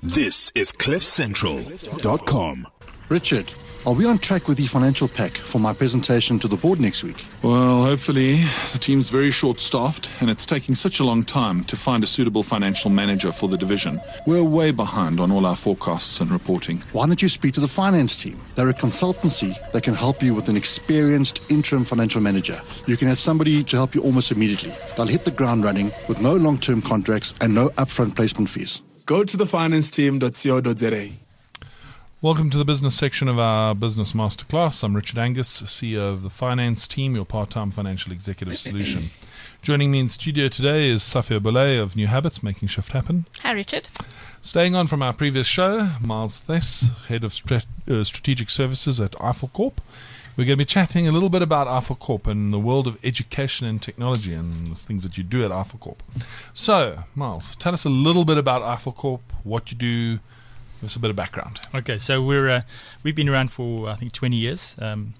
This is CliffCentral.com. Richard, are we on track with the financial pack for my presentation to the board next week? Well, hopefully. The team's very short-staffed, and it's taking such a long time to find a suitable financial manager for the division. We're way behind on all our forecasts and reporting. Why don't you speak to the finance team? They're a consultancy that can help you with an experienced interim financial manager. You can have somebody to help you almost immediately. They'll hit the ground running with no long-term contracts and no upfront placement fees. Go to thefinanceteam.co.za. Welcome to the business section of our Business Masterclass. I'm Richard Angus, CEO of the Finance Team, your part-time financial executive solution. Joining me in studio today is Safia Boulay of New Habits, Making Shift Happen. Hi, Richard. Staying on from our previous show, Miles Thess, Head of Strategic Services at Eiffel Corp. We're going to be chatting a little bit about Eiffel Corp and the world of education and technology and the things that you do at Eiffel Corp. So, Miles, tell us a little bit about Eiffel Corp, what you do. Give us a bit of background. Okay, so we've been around for, I think, 20 years.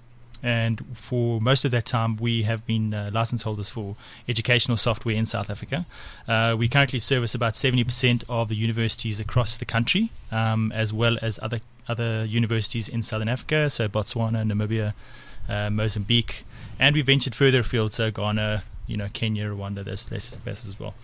And for most of that time, we have been license holders for educational software in South Africa. We currently service about 70% of the universities across the country, as well as other universities in Southern Africa, so Botswana, Namibia, Mozambique, and we ventured further afield, so Ghana, Kenya, Rwanda, those places as well.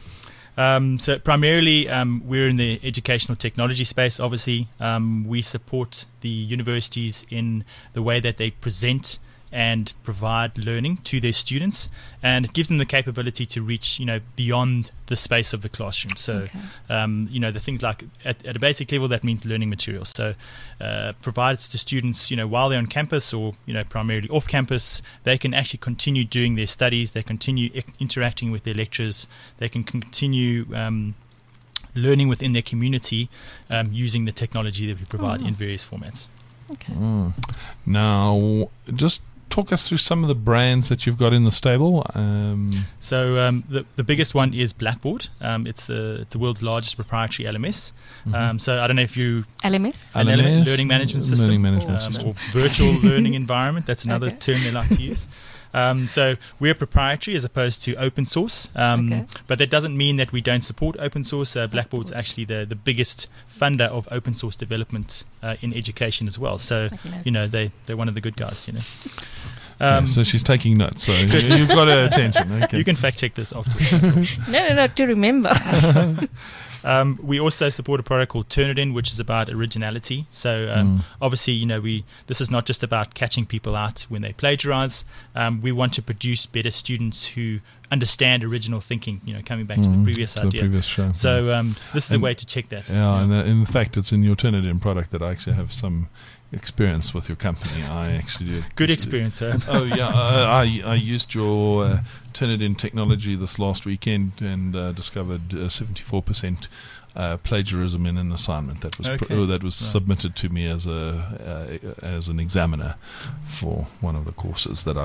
So primarily, we're in the educational technology space. Obviously, we support the universities in the way that they present and provide learning to their students, and it gives them the capability to reach, beyond the space of the classroom. So, the things like at a basic level, that means learning materials. So, provides to students, while they're on campus or, primarily off campus, they can actually continue doing their studies. They continue interacting with their lecturers. They can continue learning within their community using the technology that we provide in various formats. Okay. Now, just talk us through some of the brands that you've got in the stable. So the biggest one is Blackboard. It's the world's largest proprietary LMS. So I don't know if you... LMS? Learning Management System. Or virtual learning environment. That's another term they like to use. So we're proprietary as opposed to open source, but that doesn't mean that we don't support open source. Blackboard's actually the biggest funder of open source development in education as well. So they're one of the good guys. So she's taking notes. So you've got her attention. Okay. You can fact check this after. No, to remember. We also support a product called Turnitin, which is about originality. So obviously, this is not just about catching people out when they plagiarize. We want to produce better students who understand original thinking, coming back to the previous idea. The previous show. So this is a way to check that. Yeah, and in fact, it's in your Turnitin product that I actually have some experience with your company. I actually do. Good experience, sir. Oh yeah, I used your Turnitin technology this last weekend and discovered 74% plagiarism in an assignment that was submitted to me as an examiner for one of the courses that I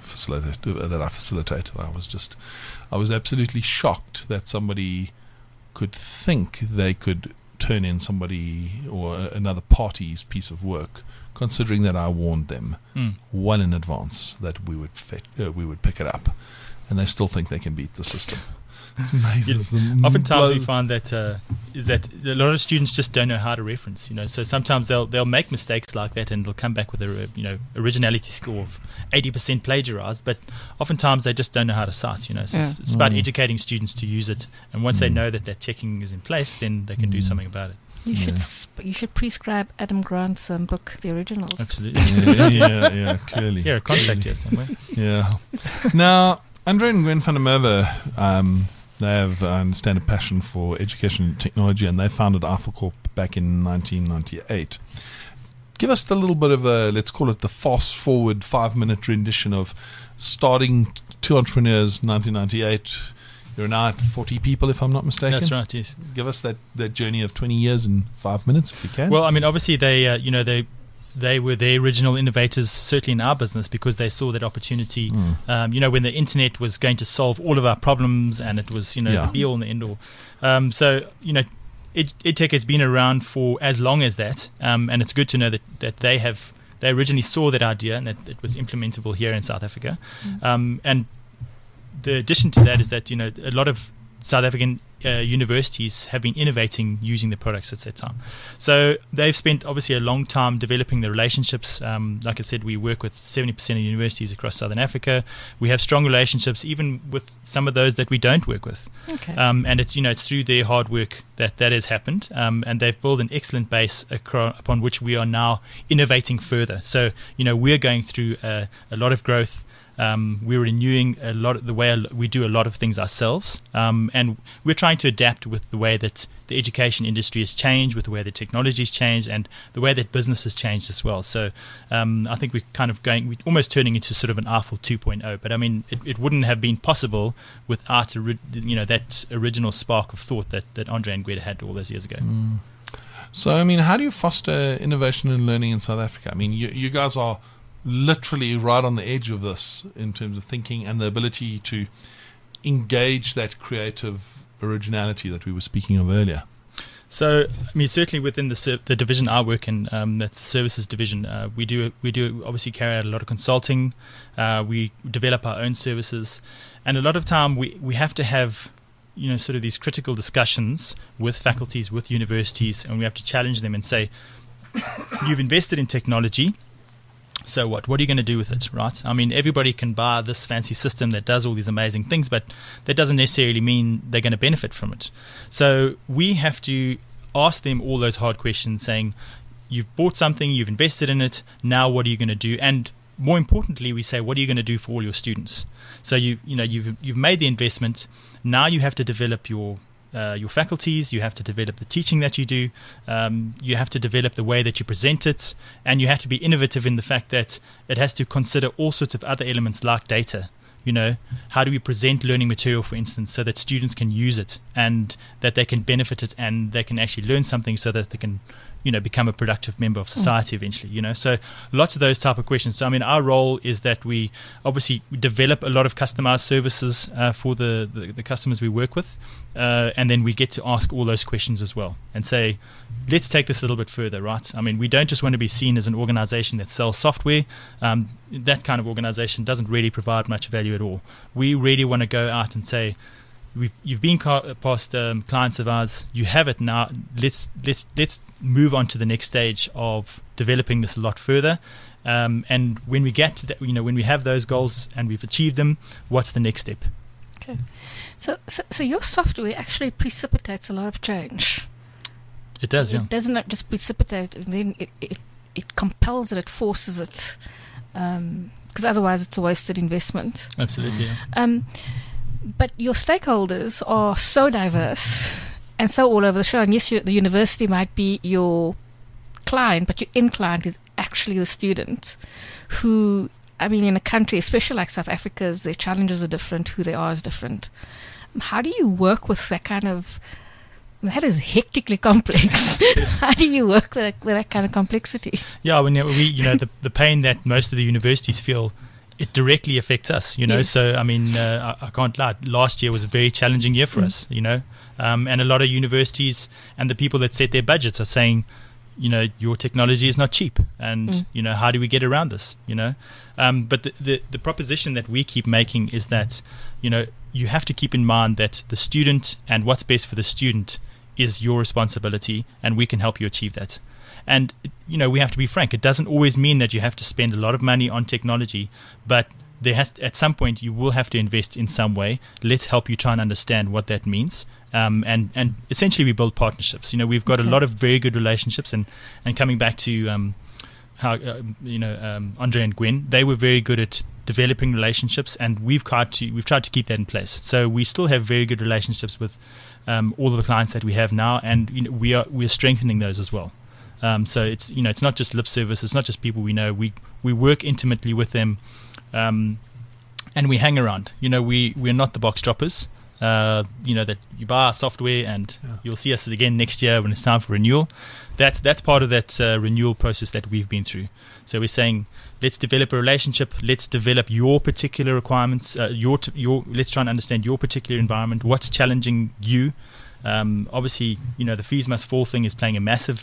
facilitate. I was absolutely shocked that somebody could think they could turn in somebody or another party's piece of work, considering that I warned them well in advance that we would pick it up, and they still think they can beat the system. Oftentimes we find that is that a lot of students just don't know how to reference. So sometimes they'll make mistakes like that, and they'll come back with a originality score of 80% plagiarized, but oftentimes they just don't know how to cite. So it's about educating students to use it, and once they know that checking is in place, then they can do something about it. You should prescribe Adam Grant's book, The Originals. Absolutely. Yeah, clearly. Here, a contact here somewhere. Yeah. Now, Andre and Gwen van der Merwe, they have, I understand, a passion for education and technology, and they founded Eiffel Corp back in 1998. Give us a little bit of let's call it the fast-forward 5-minute rendition of starting two entrepreneurs, 1998. You're now at 40 people, if I'm not mistaken. That's right, yes. Give us that journey of 20 years in 5 minutes, if you can. Well, I mean, obviously they were the original innovators, certainly in our business, because they saw that opportunity. When the internet was going to solve all of our problems, and it was the be all and the end all. EdTech has been around for as long as that, and it's good to know that they originally saw that idea and that it was implementable here in South Africa. And the addition to that is that a lot of South African universities have been innovating using the products at that time. So they've spent obviously a long time developing the relationships. Like I said, we work with 70% of universities across Southern Africa. We have strong relationships even with some of those that we don't work with. Okay. And it's through their hard work that has happened. And they've built an excellent base upon which we are now innovating further. So we're going through a lot of growth. We're renewing a lot of the way we do a lot of things ourselves, and we're trying to adapt with the way that the education industry has changed, with the way the technology has changed, and the way that business has changed as well. So I think we're kind of we're almost turning into sort of an Eiffel 2.0. But I mean, it wouldn't have been possible without that original spark of thought that Andre and Gwede had all those years ago. So I mean, how do you foster innovation and learning in South Africa? I mean, you guys are literally right on the edge of this in terms of thinking and the ability to engage that creative originality that we were speaking of earlier. So, I mean, certainly within the division I work in, that's the services division, we do obviously carry out a lot of consulting. We develop our own services, and a lot of time we have to have sort of these critical discussions with faculties, with universities, and we have to challenge them and say, you've invested in technology. So what are you going to do with it, right? I mean, everybody can buy this fancy system that does all these amazing things, but that doesn't necessarily mean they're going to benefit from it. So we have to ask them all those hard questions, saying, you've bought something, you've invested in it, now what are you going to do? And more importantly, we say, what are you going to do for all your students? So you've made the investment, now you have to develop your faculties, you have to develop the teaching that you do, you have to develop the way that you present it, and you have to be innovative in the fact that it has to consider all sorts of other elements like data. How do we present learning material, for instance, so that students can use it and that they can benefit it and they can actually learn something so that they can become a productive member of society eventually, So lots of those type of questions. So, I mean, our role is that we obviously develop a lot of customized services for the customers we work with, and then we get to ask all those questions as well and say, let's take this a little bit further, right? I mean, we don't just want to be seen as an organization that sells software. That kind of organization doesn't really provide much value at all. We really want to go out and say, you've been past clients of ours. You have it now. Let's move on to the next stage of developing this a lot further. And when we get to that, when we have those goals and we've achieved them, what's the next step? Okay. So your software actually precipitates a lot of change. It does, yeah. It doesn't just precipitate, and then it compels it. It forces it, because otherwise it's a wasted investment. Absolutely. Yeah. But your stakeholders are so diverse and so all over the show. And yes, the university might be your client, but your end client is actually the student who, I mean, in a country, especially like South Africa's, their challenges are different, who they are is different. How do you work with that kind of, that is hectically complex. How do you work with that kind of complexity? Yeah, when the pain that most of the universities feel, it directly affects us, Yes. So I mean, I can't lie. Last year was a very challenging year for us, and a lot of universities and the people that set their budgets are saying, your technology is not cheap, and how do we get around this? But the proposition that we keep making is that you have to keep in mind that the student and what's best for the student is your responsibility, and we can help you achieve that. And, we have to be frank. It doesn't always mean that you have to spend a lot of money on technology, but at some point you will have to invest in some way. Let's help you try and understand what that means. And essentially we build partnerships. We've got a lot of very good relationships, and coming back to how, Andre and Gwen, they were very good at developing relationships, and we've tried to keep that in place. So we still have very good relationships with all of the clients that we have now, and we are strengthening those as well. So it's it's not just lip service. It's not just people we know. We work intimately with them, and we hang around. We're not the box droppers. That you buy our software and you'll see us again next year when it's time for renewal. That's part of that renewal process that we've been through. So we're saying, let's develop a relationship. Let's develop your particular requirements. Let's try and understand your particular environment. What's challenging you? Obviously, the fees must fall thing is playing a massive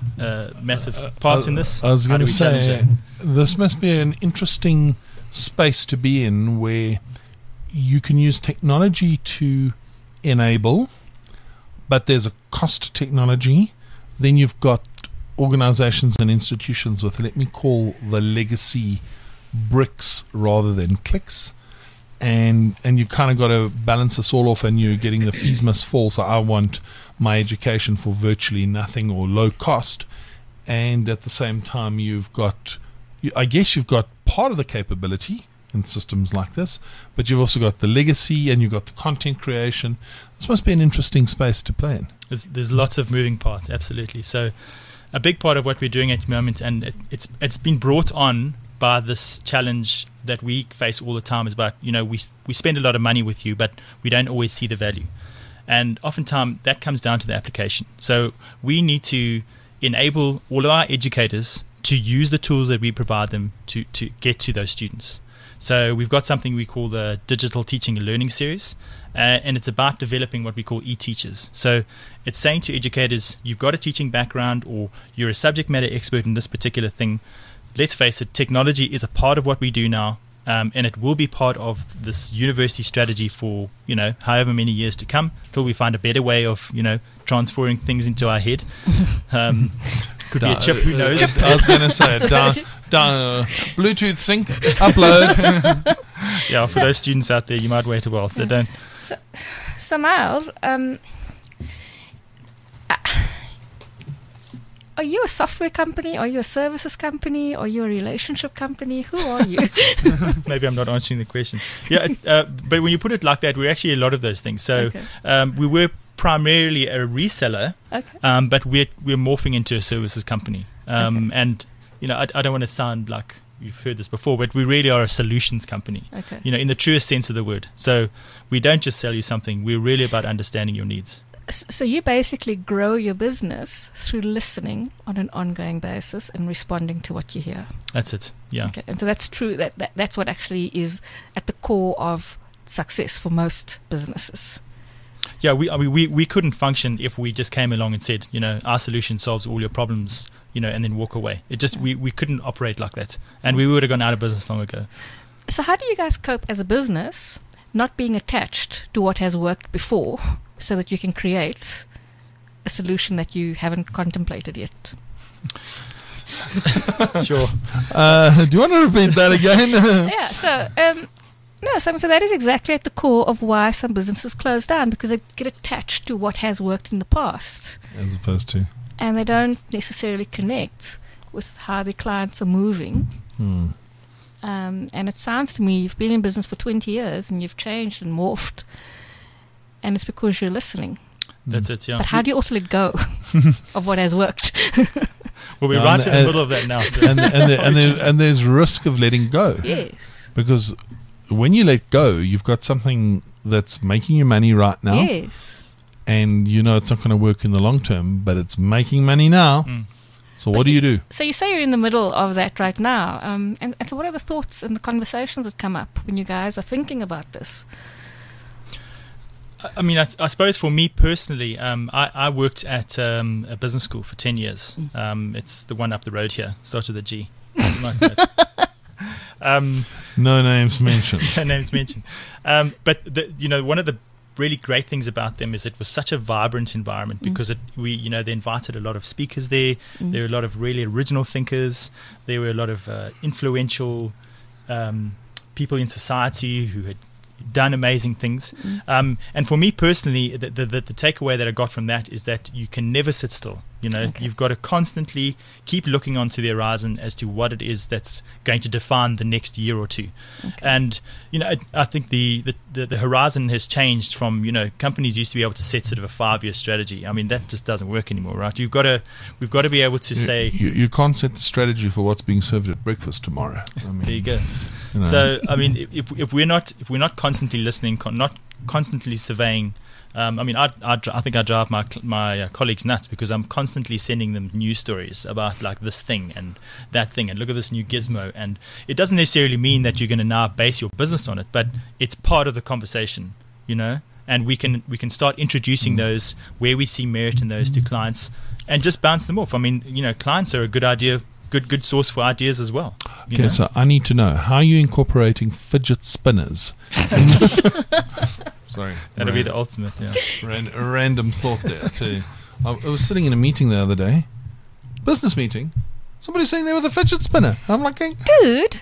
part in this. I was going to say, this must be an interesting space to be in, where you can use technology to enable, but there's a cost to technology. Then you've got organizations and institutions with, let me call the legacy bricks rather than clicks. And you kind of got to balance this all off, and you're getting the fees must fall. So I want my education for virtually nothing or low cost. And at the same time, you've got part of the capability in systems like this, but you've also got the legacy and you've got the content creation. This must be an interesting space to play in. There's lots of moving parts, absolutely. So a big part of what we're doing at the moment, and it's been brought on by this challenge that we face all the time, is about, we spend a lot of money with you, but we don't always see the value. And oftentimes that comes down to the application. So we need to enable all of our educators to use the tools that we provide them to get to those students. So we've got something we call the Digital Teaching and Learning Series, and it's about developing what we call e-teachers. So it's saying to educators, you've got a teaching background or you're a subject matter expert in this particular thing. Let's face it, technology is a part of what we do now, and it will be part of this university strategy for, however many years to come, till we find a better way of, transferring things into our head. Could be a chip, who knows? I was going to say, Bluetooth sync, upload. Yeah, for those students out there, you might wait a while, so don't. So Miles, are you a software company? Are you a services company? Are you a relationship company? Who are you? Maybe I'm not answering the question. Yeah, but when you put it like that, we're actually a lot of those things. So we were primarily a reseller, but we're morphing into a services company. And I don't want to sound like you've heard this before, but we really are a solutions company. In the truest sense of the word. So we don't just sell you something. We're really about understanding your needs. So you basically grow your business through listening on an ongoing basis and responding to what you hear. That's it. Yeah. Okay. And so that's true. That's what actually is at the core of success for most businesses. Yeah, we couldn't function if we just came along and said, our solution solves all your problems, and then walk away. It just we couldn't operate like that, and we would have gone out of business long ago. So how do you guys cope as a business, not being attached to what has worked before, so that you can create a solution that you haven't contemplated yet? Sure. Do you want to repeat that again? Yeah. So. So that is exactly at the core of why some businesses close down, because they get attached to what has worked in the past. As opposed to? And they don't necessarily connect with how their clients are moving. And it sounds to me you've been in business for 20 years and you've changed and morphed. And it's because you're listening. That's it, yeah. But how do you also let go of what has worked? Well, we're right in the middle of that now. So. And there's risk of letting go. Yes. Because when you let go, you've got something that's making you money right now. Yes. And it's not going to work in the long term, but it's making money now. So what do you do? So you say you're in the middle of that right now. And so what are the thoughts and the conversations that come up when you guys are thinking about this? I mean, I suppose for me personally, I worked at a business school for 10 years. It's the one up the road here. Starts with a G. No names mentioned. No names mentioned. But one of the really great things about them is it was such a vibrant environment, because they invited a lot of speakers there. There were a lot of really original thinkers. There were a lot of influential people in society who had done amazing things. And for me personally, the takeaway that I got from that is that you can never sit still. You've got to constantly keep looking onto the horizon as to what it is that's going to define the next year or two. And I think the horizon has changed from companies used to be able to set sort of a 5-year strategy. I mean, that just doesn't work anymore, right? We've got to be able to say you can't set the strategy for what's being served at breakfast tomorrow. I mean, there you go. So I mean, if we're not constantly listening, not constantly surveying. I mean, I think I drive my colleagues nuts, because I'm constantly sending them news stories about like this thing and that thing, and look at this new gizmo. And it doesn't necessarily mean that you're going to now base your business on it, but it's part of the conversation, And we can start introducing those where we see merit in those to clients, and just bounce them off. I mean, clients are a good source for ideas as well. Okay, so I need to know, how are you incorporating fidget spinners? Sorry. That'll be the ultimate. Yeah. A random thought there too. I was sitting in a meeting the other day, business meeting. Somebody sitting there with a fidget spinner. I'm like, Dude.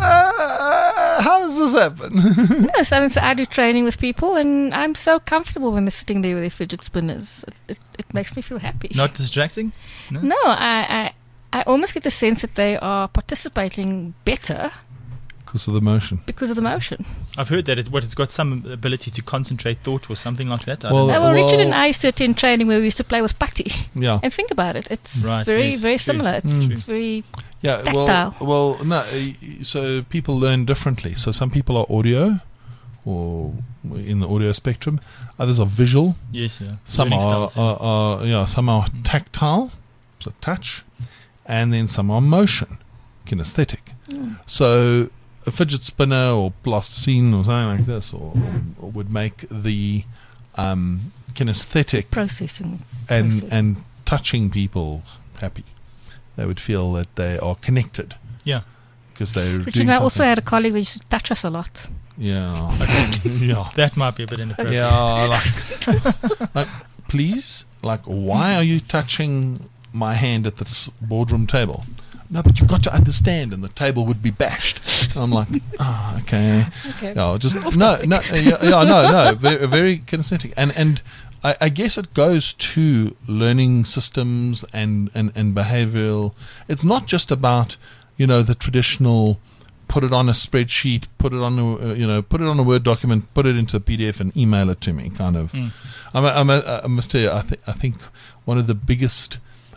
how does this happen? Yes, I do training with people, and I'm so comfortable when they're sitting there with their fidget spinners. It makes me feel happy. Not distracting? No, I almost get the sense that they are participating better Because of the motion. because of the motion. I've heard that it's got some ability to concentrate thought or something like that. I Well, don't know. Well, Richard and I used to attend training where we used to play with putty. Yeah. And think about it. It's Right, very, yes, very true. similar. It's Mm. it's very... Yeah, Tactile. well, no. So people learn differently. So some people are audio, or in the audio spectrum. Others are visual. Yes, yeah. Some Learning are, styles, yeah. some are tactile, so touch, and then some are motion, kinesthetic. So a fidget spinner or plasticine or something like this, or would make the kinesthetic processing. and process. and touching people happy. They would feel that they are connected. Yeah. Because they're Richard doing and I something. also had a colleague that used to touch us a lot. Yeah. Yeah. That might be a bit inappropriate. Yeah. Like, please, like, why are you touching my hand at this boardroom table? No, but you've got to understand, and the table would be bashed. And I'm like, okay. Okay. Yeah, just no, very, very kinesthetic, and I guess it goes to learning systems and behavioral. It's not just about the traditional put it on a spreadsheet, put it on a Word document, put it into a PDF and email it to me kind of. I must tell you, I think one of the biggest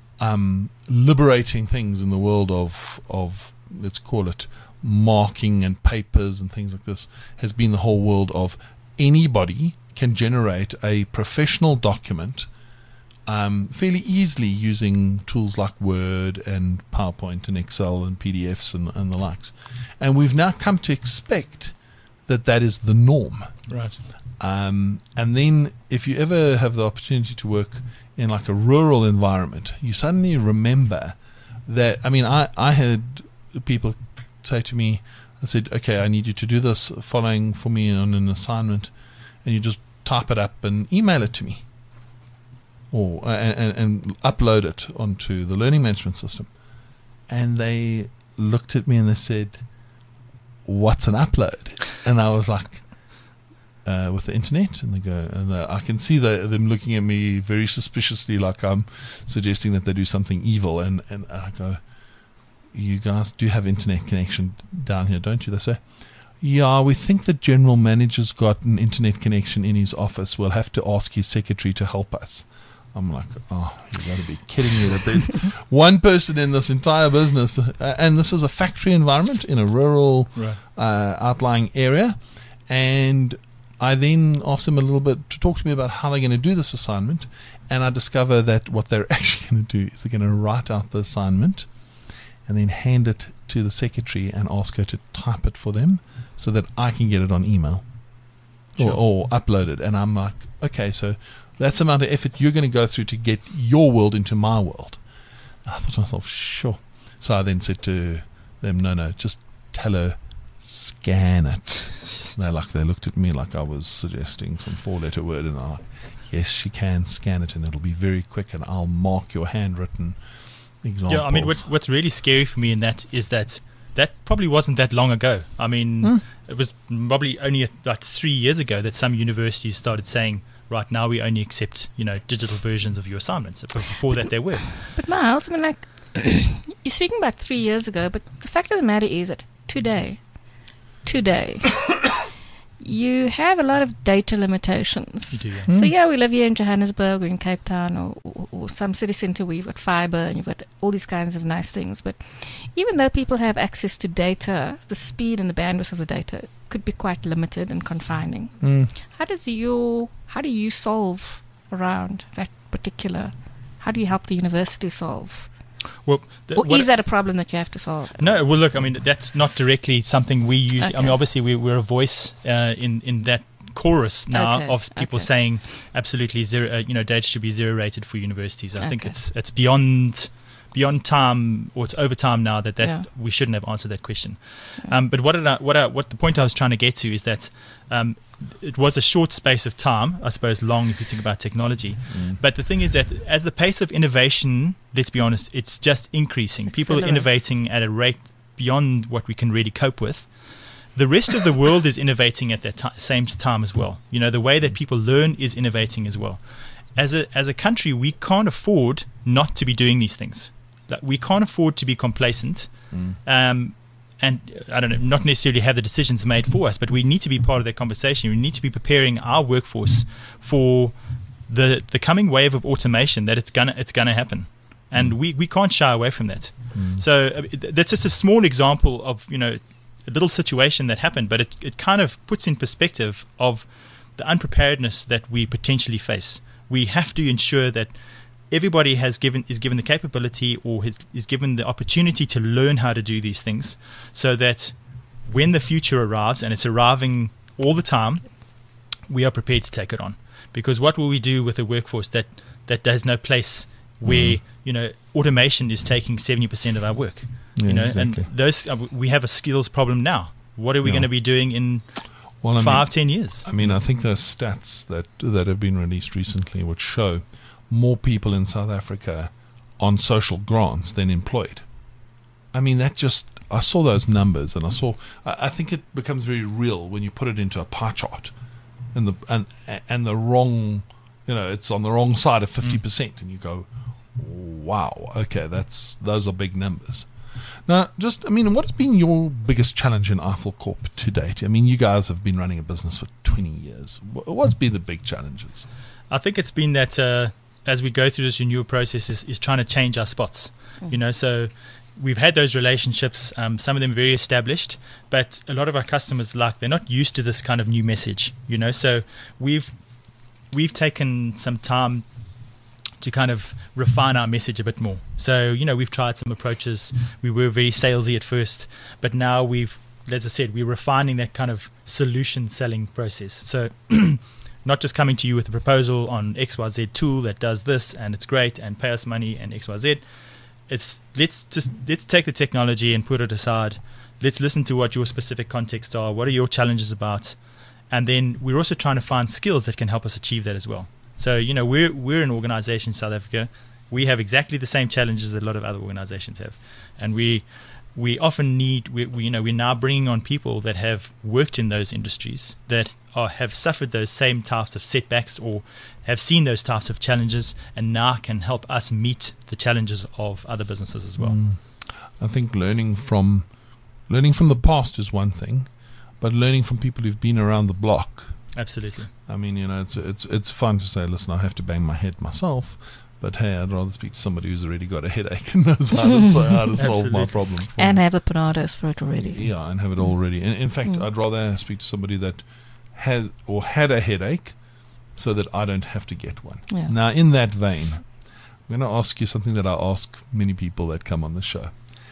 liberating things in the world of let's call it marking and papers and things like this has been the whole world of anybody can generate a professional document fairly easily using tools like Word and PowerPoint and Excel and PDFs and the likes. And we've now come to expect that is the norm. Right. And then if you ever have the opportunity to work in like a rural environment, you suddenly remember that, I had people say to me, I said, okay, I need you to do this following for me on an assignment, and you just type it up and email it to me, or and upload it onto the learning management system. And they looked at me and they said, what's an upload? And I was like, with the internet. And they go, I can see them looking at me very suspiciously, like I'm suggesting that they do something evil. And I go, you guys do have internet connection down here, don't you? They say, yeah, we think the general manager's got an internet connection in his office. We'll have to ask his secretary to help us. I'm like, oh, you got to be kidding me that there's one person in this entire business, and this is a factory environment in a rural outlying area. And I then asked them a little bit to talk to me about how they're going to do this assignment, and I discover that what they're actually going to do is they're going to write out the assignment and then hand it to the secretary and ask her to type it for them so that I can get it on email or upload it. And I'm like, okay, so that's the amount of effort you're going to go through to get your world into my world. And I thought to myself, sure. So I then said to them, no, just tell her, scan it. They looked at me like I was suggesting some 4-letter word, and I'm like, yes, she can scan it, and it'll be very quick, and I'll mark your handwritten examples. Yeah, what's really scary for me in that is that probably wasn't that long ago. It was probably only like 3 years ago that some universities started saying, right now we only accept digital versions of your assignments. Before that, they were. But Miles, you're speaking about 3 years ago, but the fact of the matter is that today, you have a lot of data limitations. You do, yeah. So yeah, we live here in Johannesburg or in Cape Town or some city centre where you've got fibre and you've got all these kinds of nice things. But even though people have access to data, the speed and the bandwidth of the data could be quite limited and confining. How do you solve around that particular? How do you help the university solve? Well, is that a problem that you have to solve? No, well, look, that's not directly something we usually. Okay. Obviously, we're a voice in that chorus now of people saying absolutely zero. Data should be zero rated for universities. I think it's beyond time, or it's over time now that we shouldn't have answered that question. But what the point I was trying to get to is that it was a short space of time, I suppose long if you think about technology. But the thing is that as the pace of innovation, let's be honest, it's just increasing. People are innovating at a rate beyond what we can really cope with. The rest of the world is innovating at that same time as well. You know, the way that people learn is innovating as well. As a country, we can't afford not to be doing these things. Like, we can't afford to be complacent. And I don't know, not necessarily have the decisions made for us, but we need to be part of that conversation. We need to be preparing our workforce for the coming wave of automation that it's gonna happen, and we can't shy away from that. So that's just a small example of, you know, a little situation that happened, but it kind of puts in perspective of the unpreparedness that we potentially face. We have to ensure that everybody is given the capability or is given the opportunity to learn how to do these things, so that when the future arrives, and it's arriving all the time, we are prepared to take it on. Because what will we do with a workforce that has no place where you know, automation is taking 70% of our work? Yeah, you know, exactly. and those we have a skills problem now. What are we going to be doing in 5-10 years? I mean, I think there's stats that have been released recently which show more people in South Africa on social grants than employed. I mean, I saw those numbers, and I think it becomes very real when you put it into a pie chart, and the wrong, you know, it's on the wrong side of 50%, and you go, wow, okay, those are big numbers. Now, I mean, what has been your biggest challenge in Eiffel Corp to date? I mean, you guys have been running a business for 20 years. What's been the big challenges? I think it's been that as we go through this renewal process is trying to change our spots. You know, so we've had those relationships, some of them very established, but a lot of our customers, they're not used to this kind of new message, you know. So we've taken some time to kind of refine our message a bit more. So, you know, we've tried some approaches. We were very salesy at first, but now as I said, we're refining that kind of solution selling process. So not just coming to you with a proposal on XYZ tool that does this and it's great and pay us money and XYZ. It's let's take the technology and put it aside. Let's listen to what your specific contexts are. What are your challenges about? And then we're also trying to find skills that can help us achieve that as well. So, you know, we're an organization in South Africa. We have exactly the same challenges that a lot of other organizations have, and we often need we're now bringing on people that have worked in those industries, that have suffered those same types of setbacks or have seen those types of challenges, and now can help us meet the challenges of other businesses as well. I think learning from the past is one thing, but learning from people who've been around the block. Absolutely. I mean, you know, it's fun to say, listen, I have to bang my head myself, but hey, I'd rather speak to somebody who's already got a headache and knows how to solve my problem. And have the Panados for it already. Yeah, and have it already. In fact, I'd rather speak to somebody that has or had a headache so that I don't have to get one. Yeah. Now, in that vein, I'm going to ask you something that I ask many people that come on the show.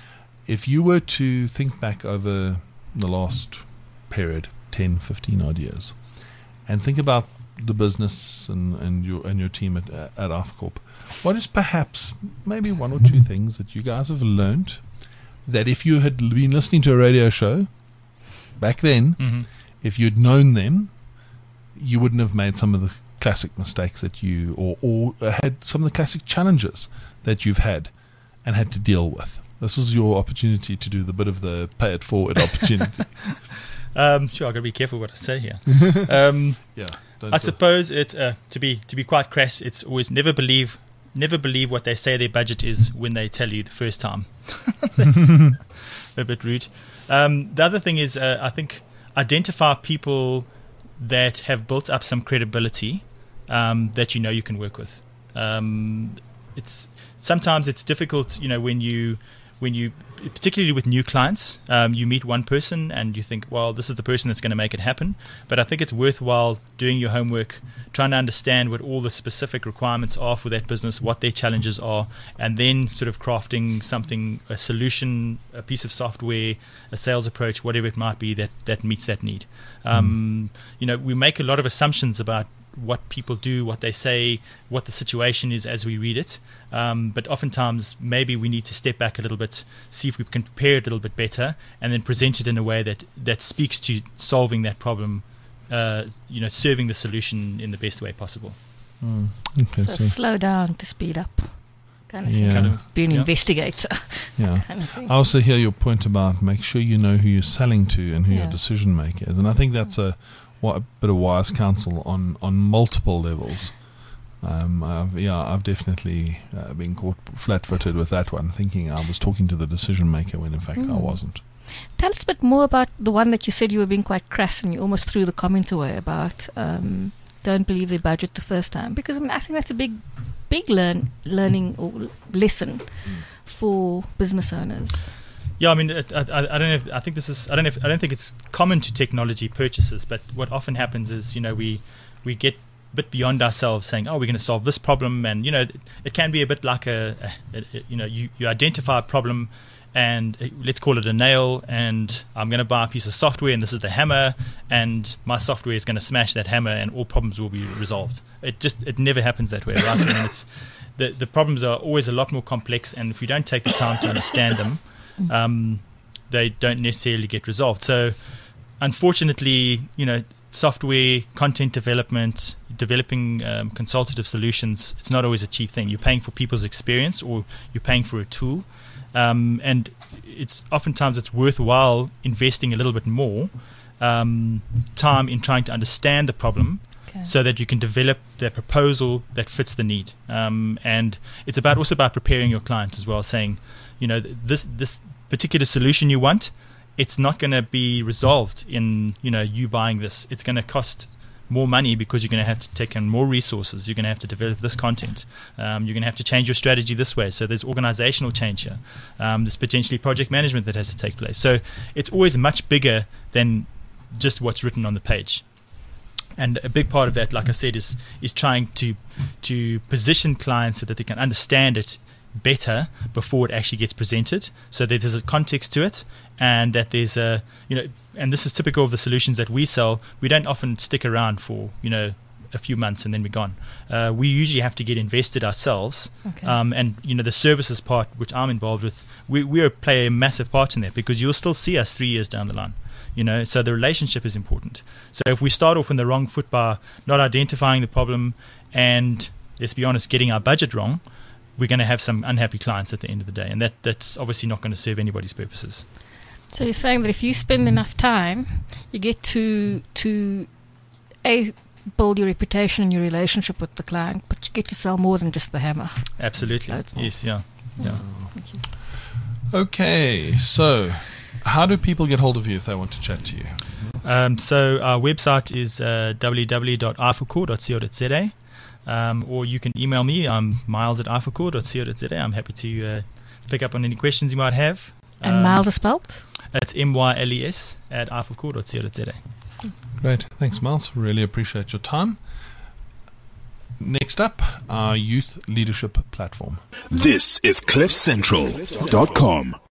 If you were to think back over the last period, 10, 15 odd years, and think about the business and your team at Eiffel Corp, what is perhaps maybe one or two things that you guys have learned that if you had been listening to a radio show back then, if you'd known them, you wouldn't have made some of the classic mistakes that you or had some of the classic challenges that you've had and had to deal with? This is your opportunity to do the bit of the pay it forward opportunity. Sure, I've got to be careful what I say here. Yeah, I suppose it's to be quite crass. It's always never believe what they say their budget is when they tell you the first time. That's a bit rude. The other thing is, I think, identify people that have built up some credibility that you know you can work with. Sometimes it's difficult, you know, when you particularly with new clients, you meet one person and you think, well, this is the person that's going to make it happen. But I think it's worthwhile doing your homework, trying to understand what all the specific requirements are for that business, what their challenges are, and then sort of crafting something, a solution, a piece of software, a sales approach, whatever it might be that meets that need. You know, we make a lot of assumptions about what people do, what they say, what the situation is as we read it. But oftentimes, maybe we need to step back a little bit, see if we can prepare it a little bit better, and then present it in a way that speaks to solving that problem serving the solution in the best way possible. Okay, So slow down to speed up, kind of thing. yeah, Be an Yeah. investigator, yeah. kind of thing. I also hear your point about make sure you know who you're selling to and who your Yeah. decision maker is, and I think that's a bit of wise counsel on multiple levels. I've definitely been caught flat-footed with that one, thinking I was talking to the decision maker when in fact I wasn't. Tell us a bit more about the one that you said you were being quite crass and you almost threw the comment away about don't believe their budget the first time, because I think that's a big learning or lesson for business owners. Yeah, I mean, I don't know. I think this is. I don't think it's common to technology purchases. But what often happens is, we get a bit beyond ourselves, saying, "Oh, we're going to solve this problem," and it can be a bit like you identify a problem, and let's call it a nail, and I'm going to buy a piece of software, and this is the hammer, and my software is going to smash that hammer, and all problems will be resolved. It never happens that way, right? I mean, it's the problems are always a lot more complex, and if we don't take the time to understand them, they don't necessarily get resolved. So unfortunately, software, content development, developing consultative solutions, it's not always a cheap thing. You're paying for people's experience, or you're paying for a tool, and it's worthwhile investing a little bit more time in trying to understand the problem, so that you can develop the proposal that fits the need. And it's also about preparing your clients as well, saying, this particular solution you want, it's not going to be resolved in you buying this. It's going to cost more money because you're going to have to take in more resources. You're going to have to develop this content. You're going to have to change your strategy this way. So there's organizational change here. There's potentially project management that has to take place. So it's always much bigger than just what's written on the page. And a big part of that, like I said, is trying to position clients so that they can understand it better before it actually gets presented, so that there's a context to it, and that there's and this is typical of the solutions that we sell. We don't often stick around for a few months and then we're gone. We usually have to get invested ourselves, and the services part, which I'm involved with, we play a massive part in that, because you'll still see us 3 years down the line. So the relationship is important. So if we start off on the wrong foot by not identifying the problem and, let's be honest, getting our budget wrong, we're going to have some unhappy clients at the end of the day, and that's obviously not going to serve anybody's purposes. So you're saying that if you spend enough time, you get to build your reputation and your relationship with the client, but you get to sell more than just the hammer. Absolutely. Yes, yeah. Thank you. Okay, so how do people get hold of you if they want to chat to you? So our website is www.ifocor.co.za. Or you can email me. I'm miles@ifocor.co.za. I'm happy to pick up on any questions you might have. And Miles is spelled? That's MYLES at ifocor.co.za. Great. Thanks, Miles. Really appreciate your time. Next up, our youth leadership platform. This is CliffCentral.com.